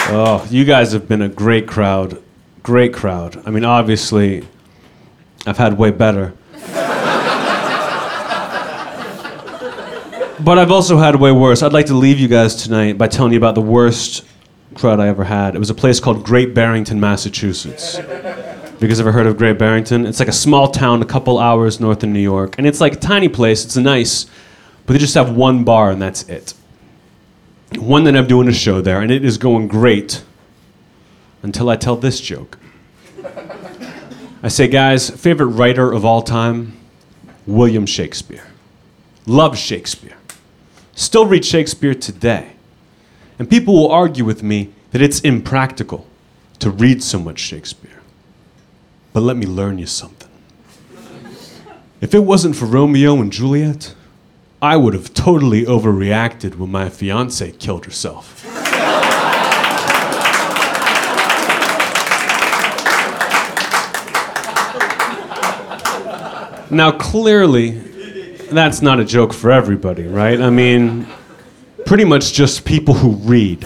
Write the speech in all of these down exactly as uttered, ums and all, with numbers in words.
Oh, you guys have been a great crowd. Great crowd. I mean, obviously, I've had way better. But I've also had way worse. I'd like to leave you guys tonight by telling you about the worst crowd I ever had. It was a place called Great Barrington, Massachusetts. Have you guys ever heard of Great Barrington? It's like a small town a couple hours north of New York. And it's like a tiny place. It's nice. But they just have one bar, and that's it. One that I'm doing a show there, and it is going great until I tell this joke. I say, guys, favorite writer of all time? William Shakespeare. Love Shakespeare. Still read Shakespeare today. And people will argue with me that it's impractical to read so much Shakespeare. But let me learn you something. If it wasn't for Romeo and Juliet, I would have totally overreacted when my fiancée killed herself. Now, clearly, that's not a joke for everybody, right? I mean, pretty much just people who read.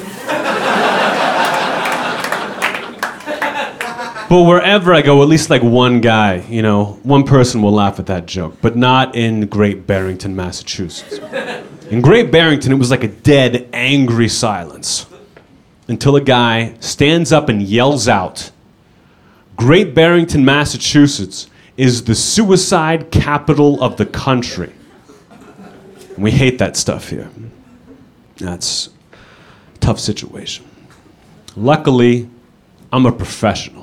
But wherever I go, at least like one guy, you know, one person will laugh at that joke, but not in Great Barrington, Massachusetts. In Great Barrington, it was like a dead, angry silence until a guy stands up and yells out, "Great Barrington, Massachusetts is the suicide capital of the country." And we hate that stuff here. That's a tough situation. Luckily, I'm a professional.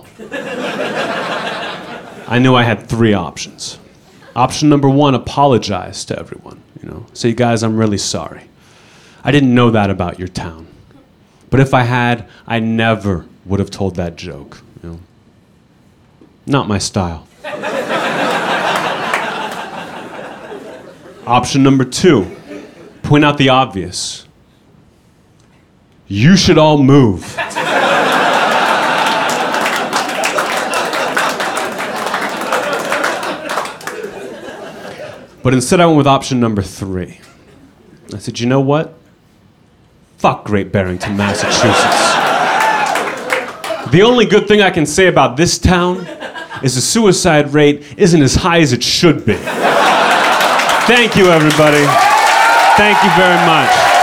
I knew I had three options. Option number one, apologize to everyone. You know, say, guys, I'm really sorry. I didn't know that about your town. But if I had, I never would have told that joke. You know, not my style. Option number two, point out the obvious. You should all move. But instead I went with option number three. I said, you know what? Fuck Great Barrington, Massachusetts. The only good thing I can say about this town is the suicide rate isn't as high as it should be. Thank you, everybody. Thank you very much.